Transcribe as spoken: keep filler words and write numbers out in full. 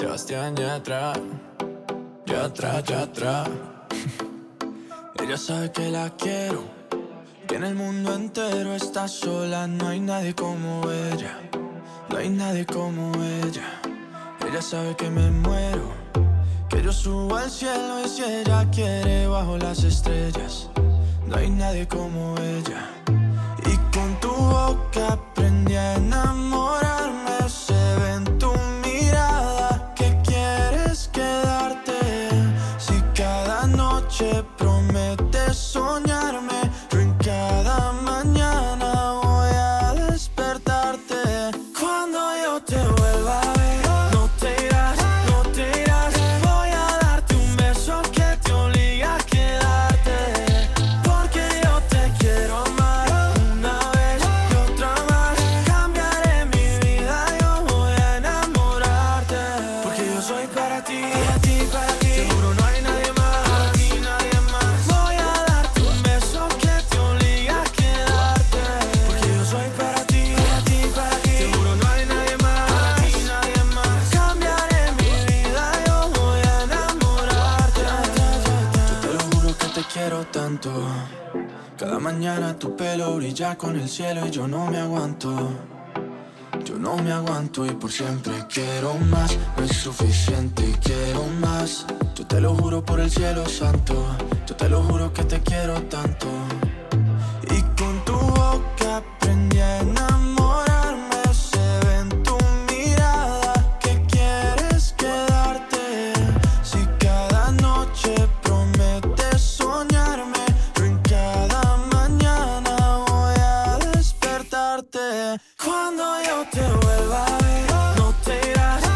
Sebastián Yatra, Yatra, Yatra. Ella sabe que la quiero, que en el mundo entero está sola. No hay nadie como ella, no hay nadie como ella. Ella sabe que me muero, que yo subo al cielo y si ella quiere bajo las estrellas. No hay nadie como ella. Y con tu boca aprendí a enamorarme. Se ve en tu mirada que quieres quedarte. Si cada noche prometes soñarme, yo en cada mañana voy a despertarte. Cuando yo te vuelva a ver, no te irás, no te irás. Voy a darte un beso que te obliga a quedarte. Porque yo te quiero amar una vez y otra más. Cambiaré mi vida, yo voy a enamorarte. Porque yo soy para ti, para ti, para ti. Seguro no hay nadie más, para ti nadie más. Voy a darte un beso que te obliga a quedarte. Porque yo soy para ti, para ti, para ti. Seguro no hay nadie más, para ti nadie más. Cambiaré mi vida, yo voy a enamorarte. Yo te lo juro que te quiero tanto. Cada mañana tu pelo brilla con el cielo y yo no me aguanto. Yo no me aguanto y por siempre quiero más. No es suficiente y quiero más. Yo te lo juro por el cielo santo. Yo te lo juro que te quiero tanto. Y con tu boca aprendí a enamorarme. Se ve en tu mirada que quieres quedarte. Si cada noche prometes soñarme, yo en cada mañana voy a despertarte. Cuando yo te vuelva a ver, no te irás,